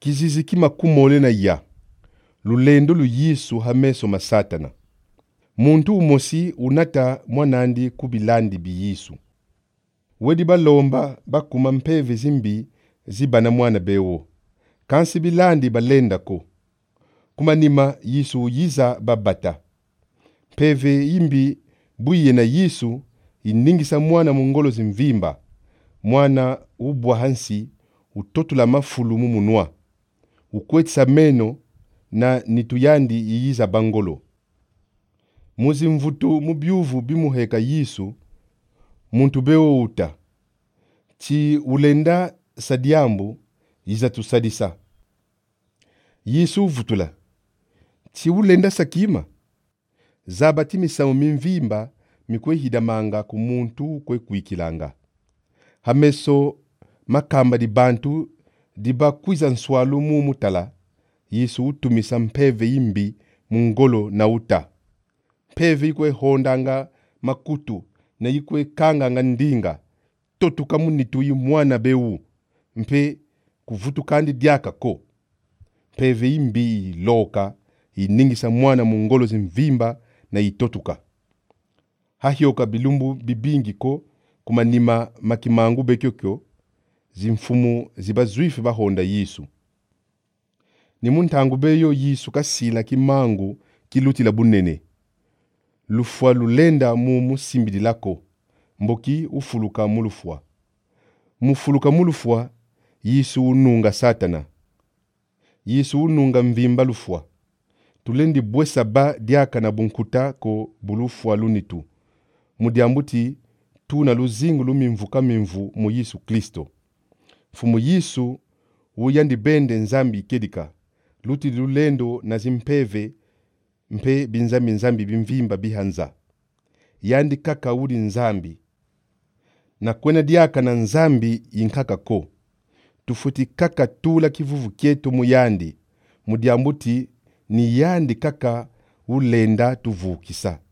kizizi kima kumole na ya lulendo luyisu hameso masatana. Muntu umosi unata mwanandi kubilandi biyisu. Wedi balomba bakuma mpeve zimbi zibana mwana bewo. Kansi bilandi balenda ko. Kumanima yisu yiza babata. Peve imbi buye na yisu iningisa mwana mungolo zimvimba. Mwana ubwa hansi utotula mafulu mumunwa. Ukwetsa meno na nituyandi iyiza bangolo. Muzi mvutu mubyuvu bimuheka yisu muntu bewo uta. Chi ulenda sadiambu yiza tusadisa. Yisu uvutula. Chi ulenda sakima. Zabati misamu mimvimba mikwe hidamanga kumuntu kwe kuikilanga. Hameso makamba di bantu diba kwiza nswalu mumutala. Yisu utumisa mpeve imbi mungolo na uta. Mpeve ikwe hondanga makutu na ikwe kanga nga ndinga. Totuka munituyi mwana bewu. Mpe kuvutu kandi diaka ko. Mpeve imbi loka iningisa mwana mungolo zimvimba na itotuka. Hahioka bilumbu bibingi ko kumanima makimangu bekyokyo zimfumu ziba zuifi bahonda Yisu. Ni muntangu beyo Yisu kasila kimangu kilutila bunene. Lufwa lulenda mumu simbidi lako. Mboki ufuluka mulufwa. Mufuluka mulufwa Yisu ununga satana. Yisu ununga mvimba lufwa. Tulendi bwesa ba diaka na bunkuta ko bulufwa lunitu. Mudiambuti tuna luzingu lumimvuka mimvu mu Yisu Kristo. Fumu Yisu uyandi bende nzambi kedika. Luti lulendo na zimpeve mpe binzambi nzambi bimvimba bihanza. Yandi kaka udi nzambi. Na kwena diaka na nzambi inkaka ko. Tufuti kaka tula kivuvu kietu muyandi. Mudiambuti ni yandi kaka ulenda tuvukisa.